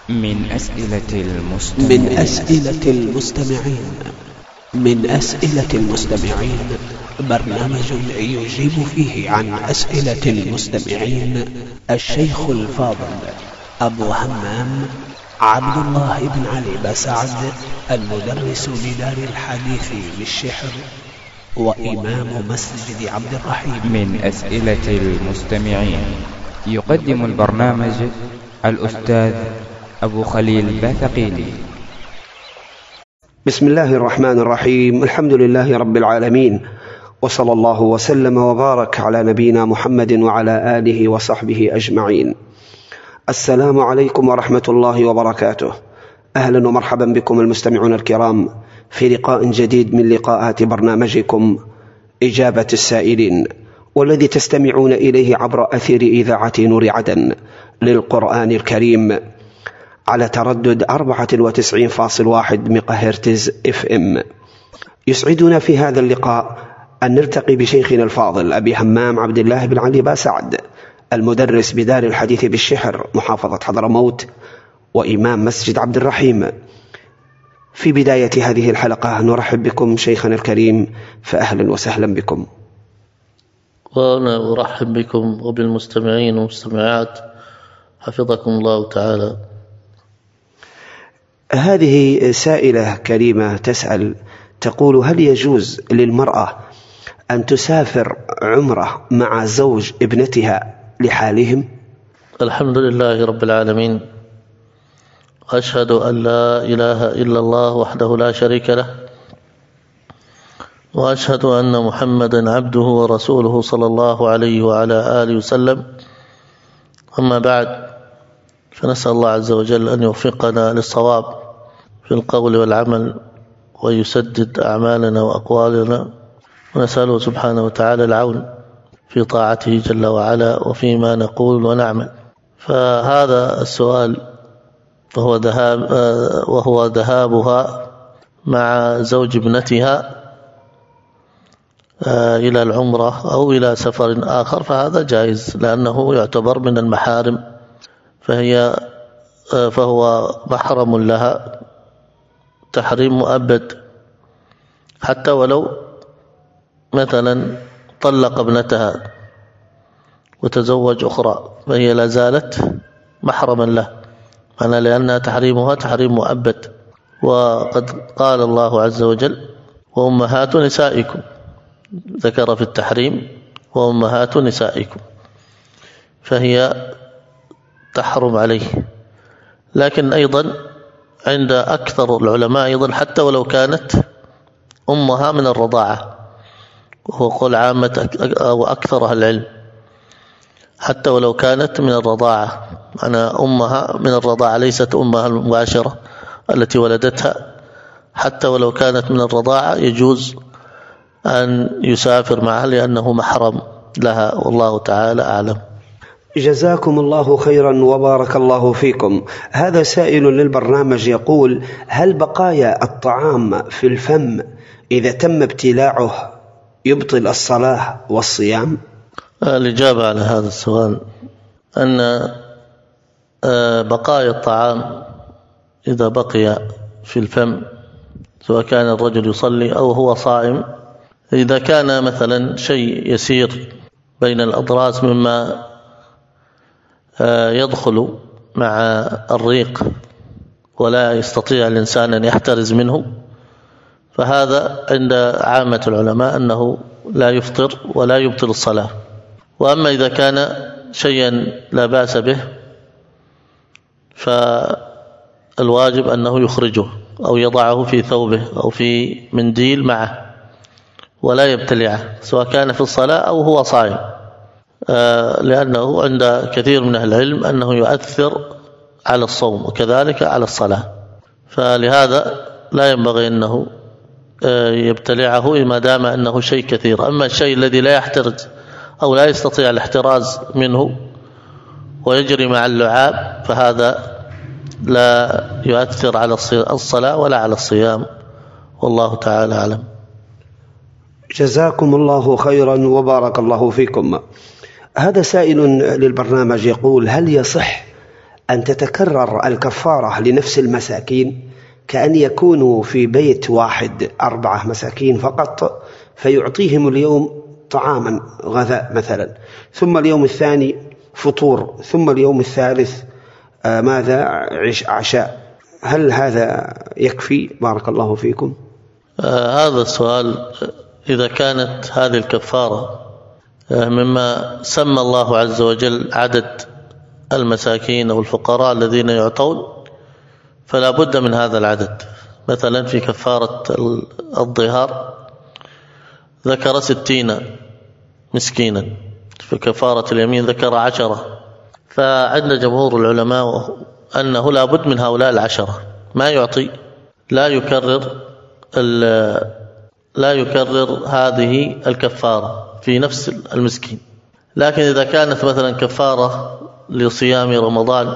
من أسئلة المستمعين برنامج يجيب فيه عن أسئلة المستمعين الشيخ الفاضل أبو همام عبد الله بن علي بسعد، المدرس بدار الحديث بالشحر وإمام مسجد عبد الرحيم. من أسئلة المستمعين يقدم البرنامج الأستاذ أبو خليل باثقيني. بسم الله الرحمن الرحيم. الحمد لله رب العالمين، وصلى الله وسلم وبارك على نبينا محمد وعلى آله وصحبه أجمعين. السلام عليكم ورحمة الله وبركاته. أهلا ومرحبا بكم المستمعون الكرام في لقاء جديد من لقاءات برنامجكم إجابة السائلين، والذي تستمعون إليه عبر أثير إذاعة نور عدن للقرآن الكريم على تردد 94.1 ميجاهرتز FM. يسعدنا في هذا اللقاء أن نلتقي بشيخنا الفاضل أبي همام عبد الله بن علي بسعد، المدرس بدار الحديث بالشحر محافظة حضرموت وإمام مسجد عبد الرحيم. في بداية هذه الحلقة نرحب بكم شيخنا الكريم، فأهلا وسهلا بكم. وأنا أرحب بكم وبالمستمعين والمستمعات حفظكم الله تعالى. هذه سائلة كريمة تسأل تقول: هل يجوز للمرأة أن تسافر عمرة مع زوج ابنتها لحالهم؟ الحمد لله رب العالمين، أشهد أن لا إله إلا الله وحده لا شريك له، وأشهد أن محمدا عبده ورسوله صلى الله عليه وعلى آله وسلم. أما بعد، فنسأل الله عز وجل أن يوفقنا للصواب في القول والعمل ويسدد أعمالنا وأقوالنا، ونسأله سبحانه وتعالى العون في طاعته جل وعلا وفيما نقول ونعمل. فهذا السؤال وهو ذهابها مع زوج ابنتها إلى العمرة أو إلى سفر آخر، فهذا جائز لأنه يعتبر من المحارم، فهو محرم لها تحريم مؤبد، حتى ولو مثلا طلق ابنتها وتزوج أخرى فهي لا زالت محرما له، لأنها تحريمها تحريم مؤبد. وقد قال الله عز وجل: وأمهات نسائكم، ذكر في التحريم وأمهات نسائكم، فهي تحرم عليه. لكن أيضا عند أكثر العلماء أيضا حتى ولو كانت أمها من الرضاعة، وهو قول عامة أو أكثرها العلم، حتى ولو كانت من الرضاعة، أنا أمها من الرضاعة ليست أمها المباشرة التي ولدتها، حتى ولو كانت من الرضاعة يجوز أن يسافر معها لأنه محرم لها، والله تعالى أعلم. جزاكم الله خيرا وبارك الله فيكم. هذا سائل للبرنامج يقول: هل بقايا الطعام في الفم إذا تم ابتلاعه يبطل الصلاة والصيام؟ الإجابة على هذا السؤال أن بقايا الطعام إذا بقي في الفم، سواء كان الرجل يصلي أو هو صائم، إذا كان مثلا شيء يسير بين الأضراس مما يدخل مع الريق ولا يستطيع الإنسان أن يحترز منه، فهذا عند عامة العلماء أنه لا يفطر ولا يبطل الصلاة. وأما إذا كان شيئا لا بأس به فالواجب أنه يخرجه أو يضعه في ثوبه أو في منديل معه ولا يبتلعه، سواء كان في الصلاة أو هو صائم، لأنه عند كثير من أهل العلم أنه يؤثر على الصوم وكذلك على الصلاة، فلهذا لا ينبغي أنه يبتلعه ما دام أنه شيء كثير. أما الشيء الذي لا يحترز أو لا يستطيع الاحتراز منه ويجري مع اللعاب فهذا لا يؤثر على الصلاة ولا على الصيام، والله تعالى أعلم. جزاكم الله خيرا وبارك الله فيكم. هذا سائل للبرنامج يقول: هل يصح أن تتكرر الكفارة لنفس المساكين، كأن يكونوا في بيت واحد 4 مساكين فقط، فيعطيهم اليوم طعاما غذاء مثلا، ثم اليوم الثاني فطور، ثم اليوم الثالث عشاء. هل هذا يكفي؟ بارك الله فيكم. هذا السؤال، إذا كانت هذه الكفارة مما سمى الله عز وجل عدد المساكين أو الفقراء الذين يعطون، فلا بد من هذا العدد. مثلا في كفارة الظهار ذكر 60 مسكينا، في كفارة اليمين ذكر 10. فعندنا جمهور العلماء أنه لا بد من هؤلاء 10، ما يعطي، لا يكرر هذه الكفارة في نفس المسكين. لكن إذا كانت مثلا كفارة لصيام رمضان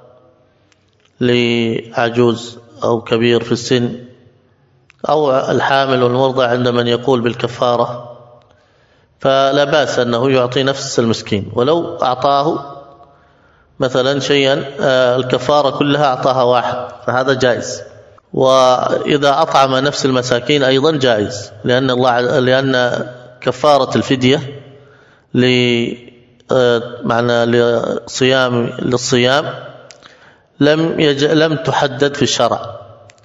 لعجوز أو كبير في السن أو الحامل والمرضع، عند من يقول بالكفارة، فلا بأس أنه يعطي نفس المسكين، ولو أعطاه مثلا شيئا الكفارة كلها أعطاها 1، فهذا جائز. وإذا أطعم نفس المساكين أيضا جائز، لأن كفارة الفدية للصيام لم تحدد في الشرع،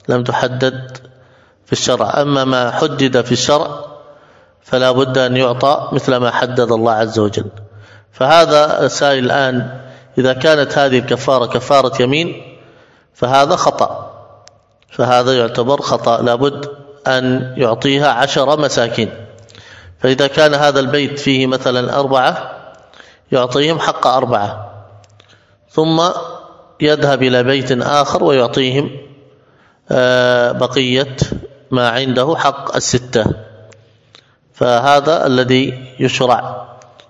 أما ما حدد في الشرع فلا بد أن يعطى مثل ما حدد الله عز وجل. فهذا السائل الآن، إذا كانت هذه الكفارة كفارة يمين فهذا خطأ، فهذا يعتبر خطأ، لابد أن يعطيها 10 مساكين. فإذا كان هذا البيت فيه مثلا 4 يعطيهم حق 4، ثم يذهب إلى بيت آخر ويعطيهم بقية ما عنده حق 6. فهذا الذي يشرع.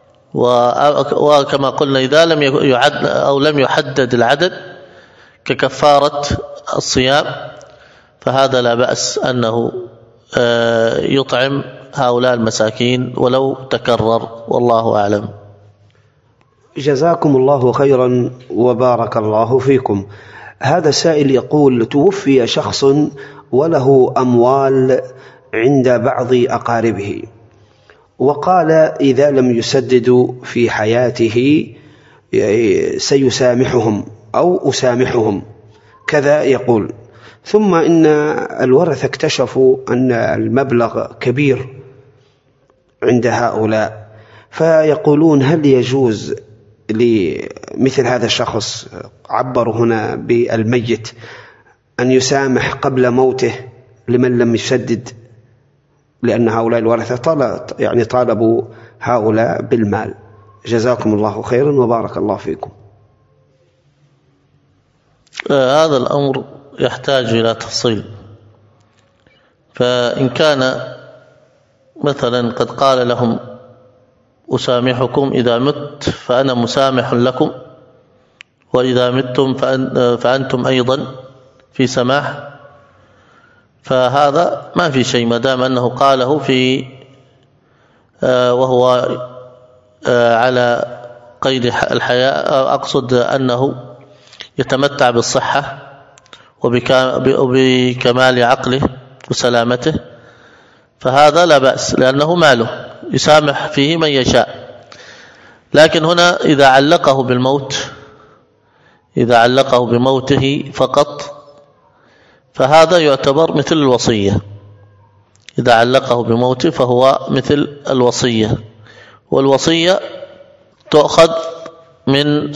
وكما قلنا إذا لم يعد أو لم يحدد العدد ككفارة الصيام، فهذا لا بأس أنه يطعم هؤلاء المساكين ولو تكرر، والله أعلم. جزاكم الله خيرا وبارك الله فيكم. هذا سائل يقول: توفي شخص وله أموال عند بعض أقاربه، وقال إذا لم يسددوا في حياته سيسامحهم أو أسامحهم، كذا يقول. ثم إن الورثة اكتشفوا أن المبلغ كبير عند هؤلاء، فيقولون: هل يجوز لمثل هذا الشخص، عبروا هنا بالميت، أن يسامح قبل موته لمن لم يسدد، لأن هؤلاء الورثة طالبوا هؤلاء بالمال؟ جزاكم الله خيرا وبارك الله فيكم. هذا الأمر يحتاج إلى تفصيل. فإن كان مثلا قد قال لهم: أسامحكم إذا مت فأنا مسامح لكم، وإذا متم فأنتم أيضا في سماح، فهذا ما في شيء، ما دام أنه قاله في وهو على قيد الحياة، أقصد أنه يتمتع بالصحة وبكمال عقله وسلامته، فهذا لا بأس، لأنه ماله يسامح فيه من يشاء. لكن هنا إذا علقه بموته فقط، فهذا يعتبر مثل الوصية. إذا علقه بموته فهو مثل الوصية، والوصية تؤخذ من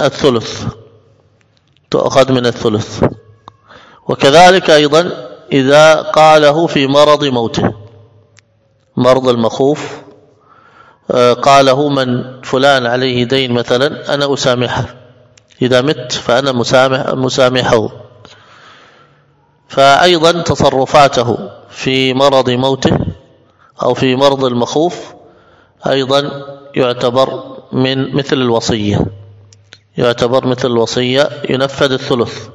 الثلث. وكذلك أيضا إذا قاله في مرض موته، مرض المخوف، قاله: من فلان عليه دين مثلا أنا أسامحه، إذا مت فأنا مسامحه، فأيضا تصرفاته في مرض موته أو في مرض المخوف أيضا يعتبر مثل الوصية، ينفذ الثلث.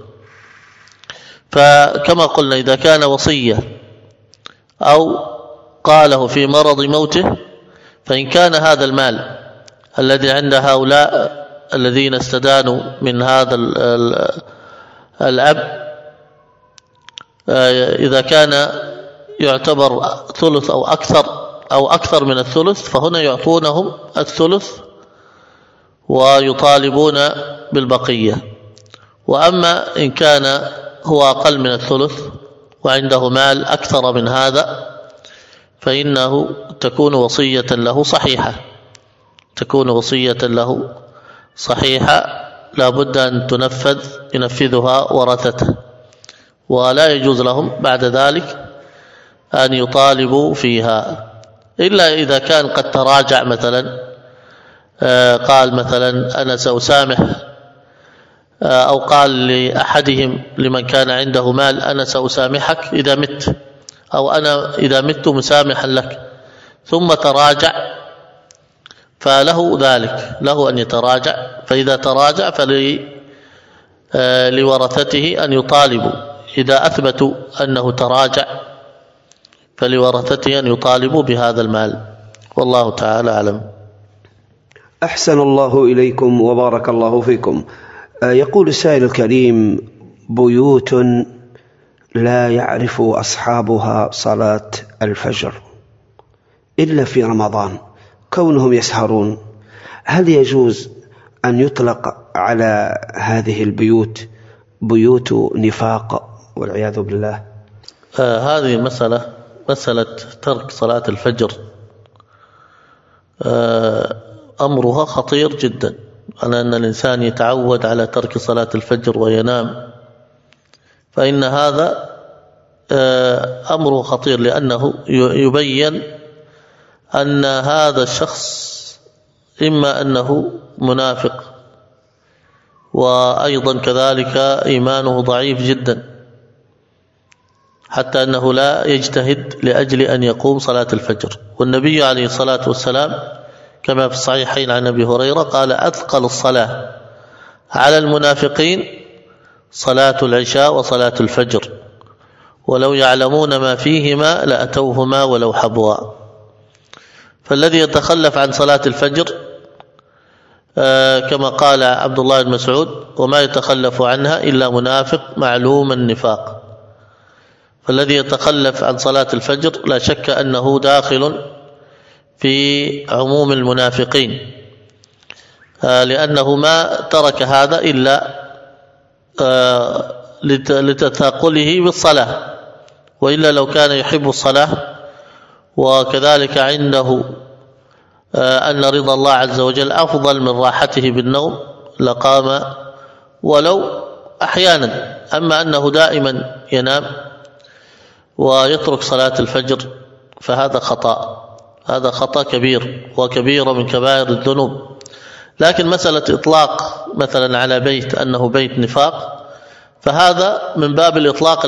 فكما قلنا إذا كان وصية أو قاله في مرض موته، فإن كان هذا المال الذي عند هؤلاء الذين استدانوا من هذا الأب إذا كان يعتبر ثلث أو أكثر من الثلث، فهنا يعطونهم الثلث ويطالبون بالبقية. وأما إن كان هو أقل من الثلث وعنده مال أكثر من هذا، فإنه تكون وصية له صحيحة، لا بد أن ينفذها ورثته، ولا يجوز لهم بعد ذلك أن يطالبوا فيها، إلا إذا كان قد تراجع مثلا، قال مثلا أنا سأسامح، أو قال لأحدهم لمن كان عنده مال أنا سأسامحك إذا مت، أو أنا إذا مت مسامحا لك، ثم تراجع، فله ذلك، له أن يتراجع. فإذا تراجع لورثته أن يطالبوا، إذا أثبتوا أنه تراجع فلورثته أن يطالبوا بهذا المال، والله تعالى أعلم. أحسن الله إليكم وبارك الله فيكم. يقول السائل الكريم: بيوت لا يعرف أصحابها صلاة الفجر إلا في رمضان، كونهم يسهرون، هل يجوز أن يطلق على هذه البيوت بيوت نفاق والعياذ بالله؟ هذه مسألة ترك صلاة الفجر أمرها خطير جدا، على أن الإنسان يتعود على ترك صلاة الفجر وينام، فإن هذا أمره خطير، لأنه يبين أن هذا الشخص إما أنه منافق، وأيضا كذلك إيمانه ضعيف جدا، حتى أنه لا يجتهد لأجل أن يقوم صلاة الفجر. والنبي عليه الصلاة والسلام كما في الصحيحين عن أبي هريرة قال: أثقل الصلاة على المنافقين صلاة العشاء وصلاة الفجر، ولو يعلمون ما فيهما لأتوهما ولو حبوا. فالذي يتخلف عن صلاة الفجر كما قال عبد الله بن مسعود: وما يتخلف عنها إلا منافق معلوم النفاق. فالذي يتخلف عن صلاة الفجر لا شك أنه داخل في عموم المنافقين، لأنه ما ترك هذا إلا لتثاقله بالصلاة، وإلا لو كان يحب الصلاة وكذلك عنده أن رضا الله عز وجل أفضل من راحته بالنوم لقام ولو أحيانا. أما أنه دائما ينام ويترك صلاة الفجر فهذا خطأ، هذا خطأ كبير وكبير من كبائر الذنوب. لكن مسألة إطلاق مثلا على بيت أنه بيت نفاق فهذا من باب الإطلاق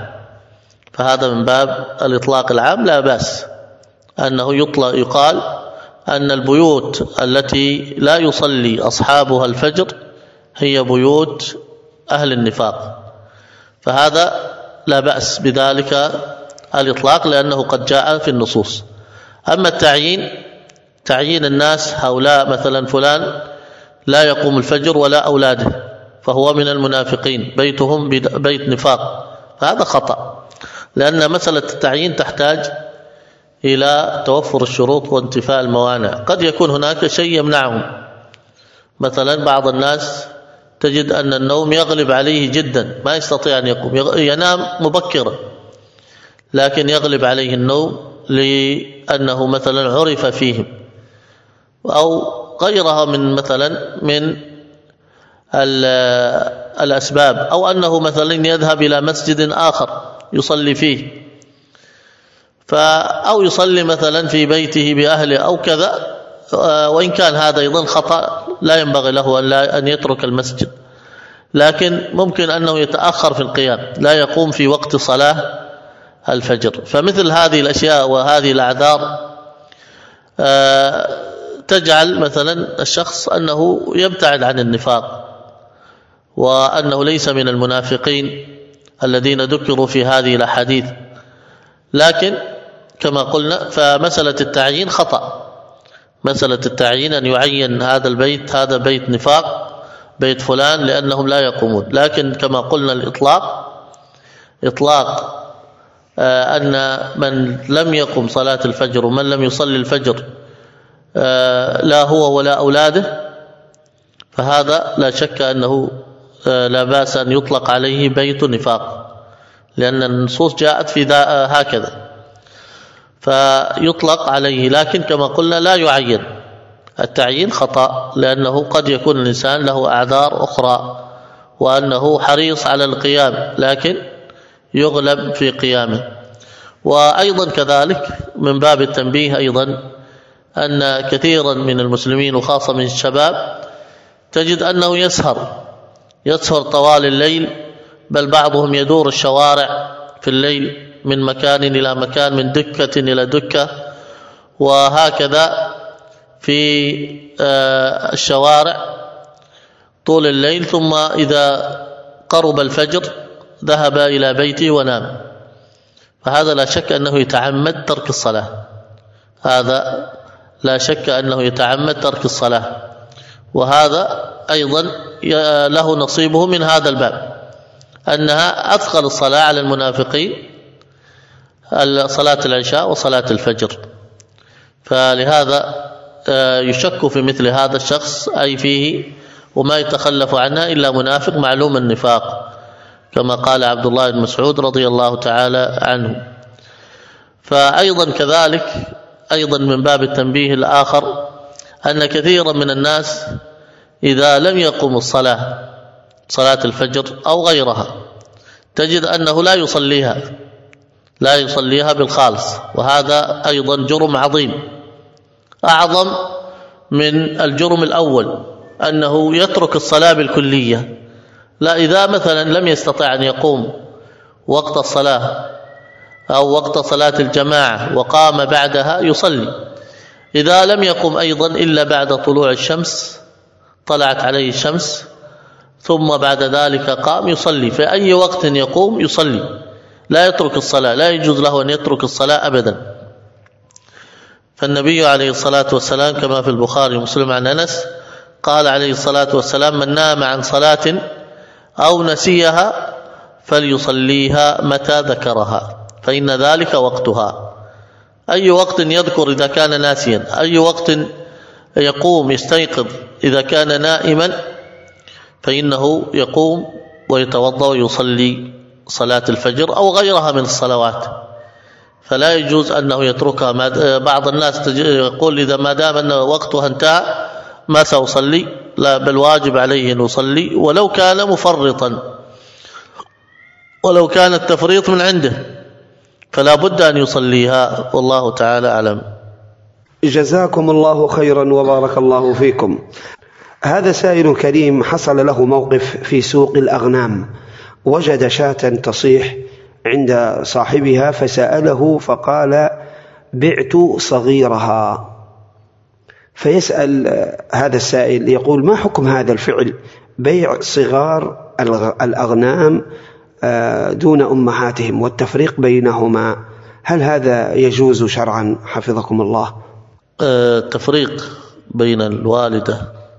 العام، لا بأس أنه يقال أن البيوت التي لا يصلي أصحابها الفجر هي بيوت أهل النفاق، فهذا لا بأس بذلك الإطلاق، لأنه قد جاء في النصوص. أما تعيين الناس هؤلاء مثلا فلان لا يقوم الفجر ولا أولاده فهو من المنافقين بيتهم بيت نفاق، فهذا خطأ، لأن مسألة التعيين تحتاج إلى توفر الشروط وانتفاء الموانع. قد يكون هناك شيء يمنعهم، مثلا بعض الناس تجد أن النوم يغلب عليه جدا، ما يستطيع أن يقوم، ينام مبكرا لكن يغلب عليه النوم لأنه مثلا عرف فيهم، أو غيرها من الأسباب، أو أنه مثلا يذهب إلى مسجد آخر يصلي فيه، أو يصلي مثلا في بيته بأهله أو كذا، وإن كان هذا أيضا خطأ لا ينبغي له أن يترك المسجد، لكن ممكن أنه يتأخر في القيام، لا يقوم في وقت صلاة الفجر. فمثل هذه الأشياء وهذه الأعذار تجعل مثلا الشخص أنه يبتعد عن النفاق، وأنه ليس من المنافقين الذين ذكروا في هذه الأحاديث. لكن كما قلنا فمسألة التعيين خطأ، مسألة التعيين أن يعين هذا البيت هذا بيت نفاق بيت فلان لأنهم لا يقومون. لكن كما قلنا إطلاق أن من لم يقم صلاة الفجر ومن لم يصلي الفجر لا هو ولا أولاده، فهذا لا شك أنه لا بأس أن يطلق عليه بيت نفاق، لأن النصوص جاءت في هكذا فيطلق عليه. لكن كما قلنا لا يعين، التعيين خطأ، لأنه قد يكون الإنسان له أعذار أخرى وأنه حريص على القيام لكن يغلب في قيامه. وأيضا كذلك من باب التنبيه أيضا أن كثيرا من المسلمين وخاصة من الشباب تجد أنه يسهر طوال الليل، بل بعضهم يدور الشوارع في الليل من مكان إلى مكان، من دكة إلى دكة، وهكذا في الشوارع طول الليل، ثم إذا قرب الفجر ذهب إلى بيته ونام. فهذا لا شك أنه يتعمد ترك الصلاة، هذا لا شك أنه يتعمد ترك الصلاة، وهذا أيضا له نصيبه من هذا الباب، أنها أثقل الصلاة على المنافقين صلاة العشاء وصلاة الفجر. فلهذا يشك في مثل هذا الشخص أي فيه، وما يتخلف عنها إلا منافق معلوم النفاق، كما قال عبد الله بن مسعود رضي الله تعالى عنه. فأيضا كذلك أيضا من باب التنبيه الآخر أن كثيرا من الناس إذا لم يقم صلاة الفجر أو غيرها تجد أنه لا يصليها بالخالص، وهذا أيضا جرم عظيم، أعظم من الجرم الأول أنه يترك الصلاة بالكلية. لا، إذا مثلا لم يستطع أن يقوم وقت الصلاة أو وقت صلاة الجماعة وقام بعدها يصلي، إذا لم يقم أيضا إلا بعد طلوع الشمس، طلعت عليه الشمس، ثم بعد ذلك قام يصلي، في أي وقت يقوم يصلي، لا يترك الصلاة، لا يجوز له أن يترك الصلاة أبدا. فالنبي عليه الصلاة والسلام كما في البخاري ومسلم عن أنس قال عليه الصلاة والسلام: من نام عن صلاة أو نسيها فليصليها متى ذكرها فإن ذلك وقتها. أي وقت يذكر إذا كان ناسيا، أي وقت يقوم يستيقظ إذا كان نائما، فإنه يقوم ويتوضأ ويصلي صلاة الفجر أو غيرها من الصلوات، فلا يجوز أنه يتركها. بعض الناس يقول إذا ما دام أن وقتها انتهى ما سأصلي، لا، بل واجب عليه أن يصلي ولو كان مفرطا، ولو كان التفريط من عنده فلا بد أن يصليها، والله تعالى أعلم. جزاكم الله خيرا وبارك الله فيكم. هذا سائل كريم حصل له موقف في سوق الأغنام، وجد شاة تصيح عند صاحبها فسأله فقال: بعت صغيرها. فيسأل هذا السائل يقول: ما حكم هذا الفعل، بيع صغار الأغنام دون أمهاتهم والتفريق بينهما، هل هذا يجوز شرعا حفظكم الله؟ التفريق بين الوالدة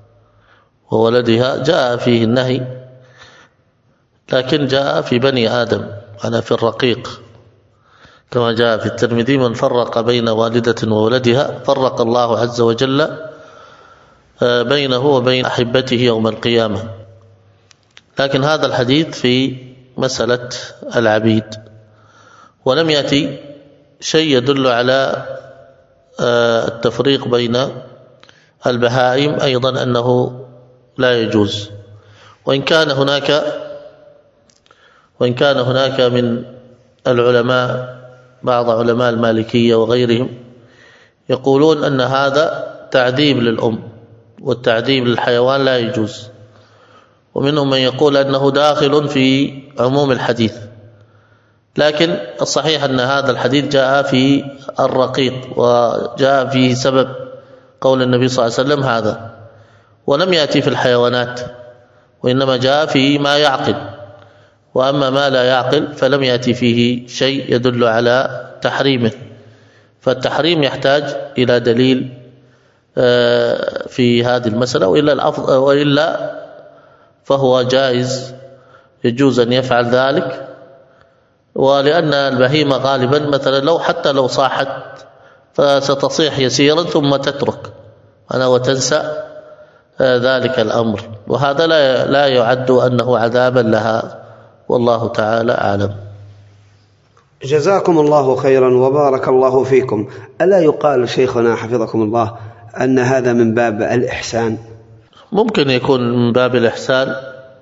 وولدها جاء فيه النهي، لكن جاء في بني آدم، أنا في الرقيق، كما جاء في الترمذي: من فرق بين والدة وولدها فرق الله عز وجل بينه وبين أحبته يوم القيامة. لكن هذا الحديث في مسألة العبيد، ولم يأتي شيء يدل على التفريق بين البهائم أيضا أنه لا يجوز. وإن كان هناك من العلماء بعض علماء المالكية وغيرهم يقولون أن هذا تعذيب للأم، والتعذيب للحيوان لا يجوز، ومنهم من يقول أنه داخل في عموم الحديث. لكن الصحيح أن هذا الحديث جاء في الرقيق، وجاء فيه سبب قول النبي صلى الله عليه وسلم هذا، ولم يأتي في الحيوانات، وإنما جاء في ما يعقل، وأما ما لا يعقل فلم يأتي فيه شيء يدل على تحريمه، فالتحريم يحتاج إلى دليل في هذه المسألة، وإلا فهو جائز، يجوز أن يفعل ذلك. ولأن البهيمة غالبا مثلا حتى لو صاحت فستصيح يسيرا ثم تترك وتنسى ذلك الأمر، وهذا لا يعد أنه عذابا لها، والله تعالى أعلم. جزاكم الله خيرا وبارك الله فيكم. ألا يقال شيخنا حفظكم الله أن هذا من باب الإحسان؟ ممكن يكون من باب الإحسان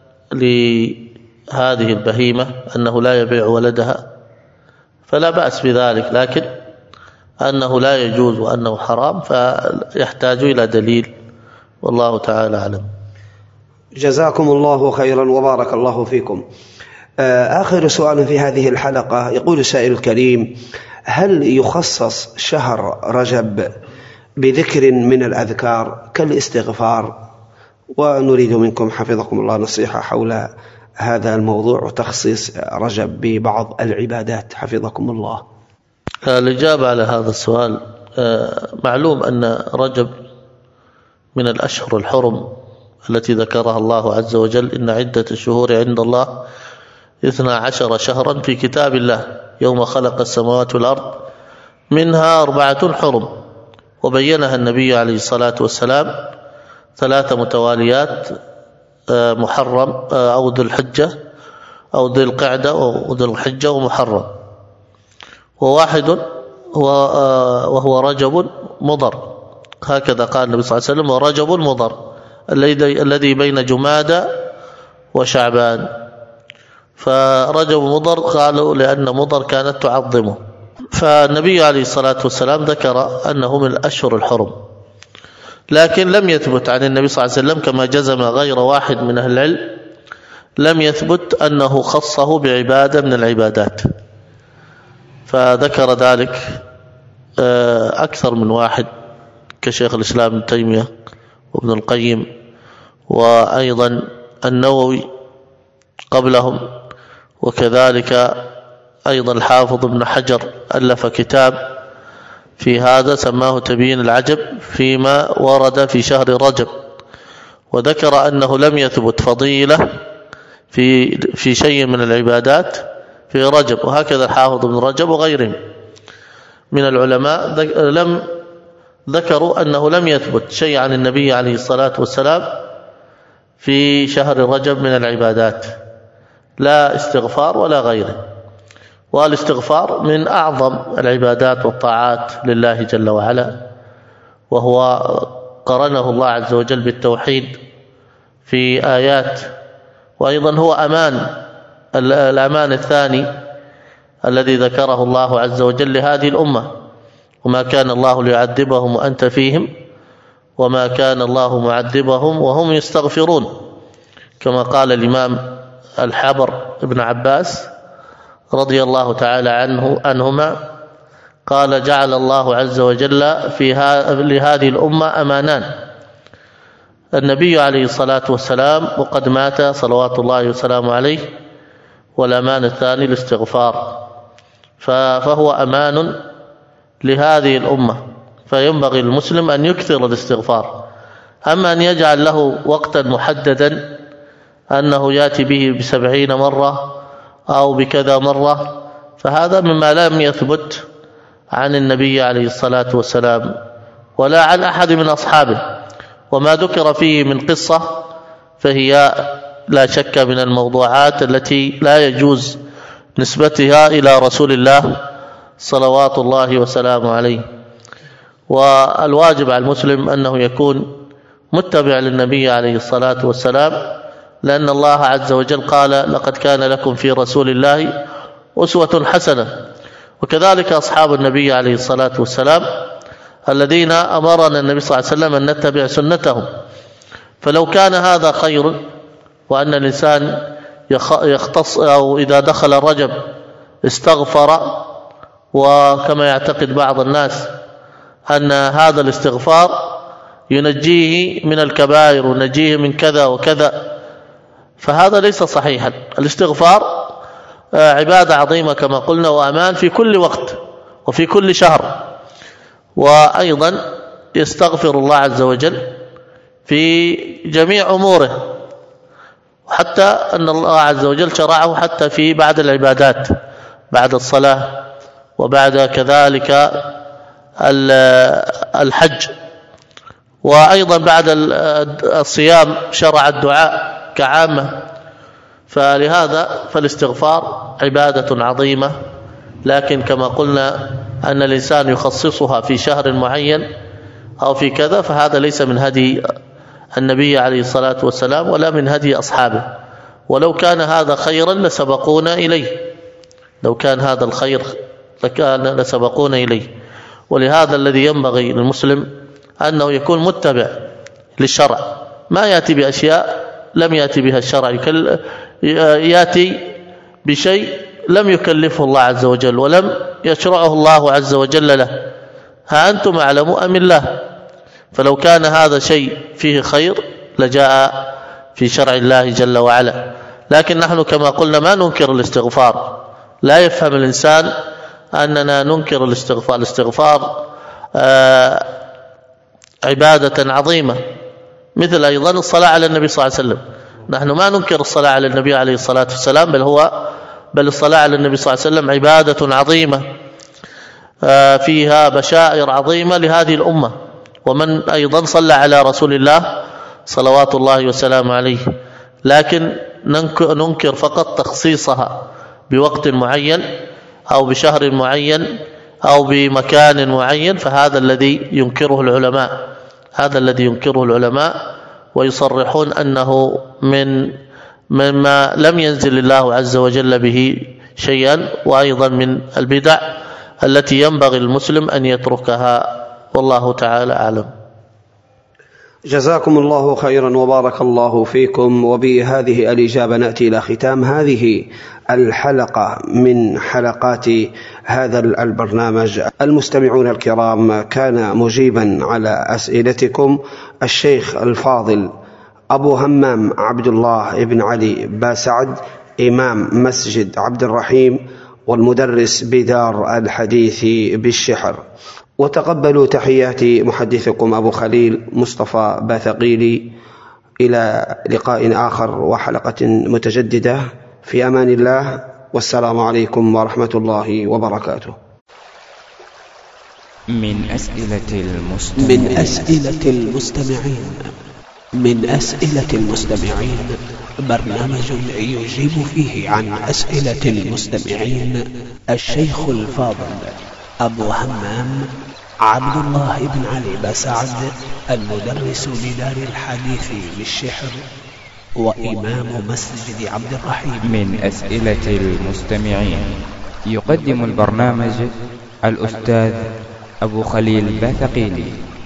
لهذه البهيمة أنه لا يبيع ولدها، فلا بأس بذلك، لكن أنه لا يجوز وأنه حرام فيحتاج إلى دليل، والله تعالى أعلم. جزاكم الله خيرا وبارك الله فيكم. آخر سؤال في هذه الحلقة، يقول السائل الكريم: هل يخصص شهر رجب بذكر من الأذكار كالاستغفار؟ ونريد منكم حفظكم الله نصيحة حول هذا الموضوع وتخصيص رجب ببعض العبادات حفظكم الله. الإجابة على هذا السؤال: معلوم أن رجب من الأشهر الحرم التي ذكرها الله عز وجل: إن عدة الشهور عند الله 12 شهرا في كتاب الله يوم خلق السماوات والأرض منها 4 حرم، وبينها النبي عليه الصلاة والسلام 3 متواليات: محرم أو ذو الحجة أو ذو القعدة وذو الحجة ومحرم، وواحد وهو رجب مضر، هكذا قال النبي صلى الله عليه وسلم: ورجب مضر الذي بين جمادى وشعبان. فرجب مضر قالوا لأن مضر كانت تعظمه، فالنبي عليه الصلاة والسلام ذكر أنه من الأشهر الحرم، لكن لم يثبت عن النبي صلى الله عليه وسلم كما جزم غير واحد من أهل العلم، لم يثبت أنه خصه بعبادة من العبادات، فذكر ذلك أكثر من واحد كشيخ الإسلام ابن تيمية وابن القيم وأيضا النووي قبلهم، وكذلك أيضا الحافظ ابن حجر ألف كتاب في هذا سماه تبيين العجب فيما ورد في شهر رجب، وذكر أنه لم يثبت فضيلة في شيء من العبادات في رجب، وهكذا الحافظ ابن رجب وغيرهم من العلماء لم ذكروا أنه لم يثبت شيء عن النبي عليه الصلاة والسلام في شهر رجب من العبادات، لا استغفار ولا غيره. والاستغفار من أعظم العبادات والطاعات لله جل وعلا، وهو قرنه الله عز وجل بالتوحيد في آيات، وأيضا هو الأمان الثاني الذي ذكره الله عز وجل لهذه الأمة: وما كان الله ليعذبهم وأنت فيهم وما كان الله معذبهم وهم يستغفرون، كما قال الإمام الحبر ابن عباس رضي الله تعالى عنهما قال: جعل الله عز وجل لهذه الأمة أمانان: النبي عليه الصلاة والسلام وقد مات صلوات الله وسلامه عليه، والأمان الثاني الاستغفار، فهو أمان لهذه الأمة، فينبغي المسلم أن يكثر الاستغفار. أما أن يجعل له وقتا محددا أنه يأتي به ب70 مرة أو بكذا مرة، فهذا مما لم يثبت عن النبي عليه الصلاة والسلام ولا عن أحد من أصحابه، وما ذكر فيه من قصة فهي لا شك من الموضوعات التي لا يجوز نسبتها إلى رسول الله صلوات الله وسلامه عليه. والواجب على المسلم أنه يكون متبع للنبي عليه الصلاة والسلام، لأن الله عز وجل قال: لقد كان لكم في رسول الله أسوة حسنة. وكذلك أصحاب النبي عليه الصلاة والسلام الذين أمرنا النبي صلى الله عليه وسلم أن نتبع سنتهم. فلو كان هذا خير، وأن الإنسان يختص أو إذا دخل رجب استغفر، وكما يعتقد بعض الناس أن هذا الاستغفار ينجيه من الكبائر ونجيه من كذا وكذا، فهذا ليس صحيحا. الاستغفار عبادة عظيمة كما قلنا، وأمان في كل وقت وفي كل شهر. وأيضا يستغفر الله عز وجل في جميع أموره، حتى أن الله عز وجل شرعه حتى في بعد العبادات، بعد الصلاة وبعد كذلك الحج، وأيضا بعد الصيام شرع الدعاء كعامة. فلهذا فالاستغفار عبادة عظيمة، لكن كما قلنا أن الإنسان يخصصها في شهر معين أو في كذا، فهذا ليس من هدي النبي عليه الصلاة والسلام ولا من هدي أصحابه. ولو كان هذا خيرا لسبقونا إليه، لو كان هذا الخير لسبقونا إليه. ولهذا الذي ينبغي للمسلم أنه يكون متبع للشرع، ما يأتي بأشياء لم يأتي بها الشرع، يأتي بشيء لم يكلفه الله عز وجل ولم يشرعه الله عز وجل له. ها أنتم أعلموا أم الله؟ فلو كان هذا شيء فيه خير لجاء في شرع الله جل وعلا. لكن نحن كما قلنا ما ننكر الاستغفار، لا يفهم الإنسان أننا ننكر الاستغفار. الاستغفار عبادة عظيمة، مثل أيضا الصلاة على النبي صلى الله عليه وسلم. نحن ما ننكر الصلاة على النبي عليه الصلاة والسلام، بل الصلاة على النبي صلى الله عليه وسلم عبادة عظيمة فيها بشائر عظيمة لهذه الأمة. ومن أيضا صلى على رسول الله صلوات الله وسلامه عليه، لكن ننكر فقط تخصيصها بوقت معين أو بشهر معين أو بمكان معين، فهذا الذي ينكره العلماء، هذا الذي ينكره العلماء، ويصرحون أنه مما لم ينزل الله عز وجل به شيئا، وأيضا من البدع التي ينبغي المسلم أن يتركها، والله تعالى أعلم. جزاكم الله خيرا وبارك الله فيكم. وبهذه الإجابة نأتي إلى ختام هذه الحلقة من حلقات هذا البرنامج. المستمعون الكرام، كان مجيبا على أسئلتكم الشيخ الفاضل أبو همام عبد الله بن علي باسعد، إمام مسجد عبد الرحيم والمدرس بدار الحديث بالشحر. وتقبلوا تحيات محدثكم أبو خليل مصطفى باثقيلي. إلى لقاء آخر وحلقة متجددة، في أمان الله، والسلام عليكم ورحمة الله وبركاته. من أسئلة المستمعين برنامج يجيب فيه عن أسئلة المستمعين الشيخ الفاضل أبو همام عبد الله بن علي باسعد، المدرس بدار الحديث بالشحر وإمام مسجد عبد الرحيم. من أسئلة المستمعين يقدم البرنامج الأستاذ أبو خليل باثقيلي.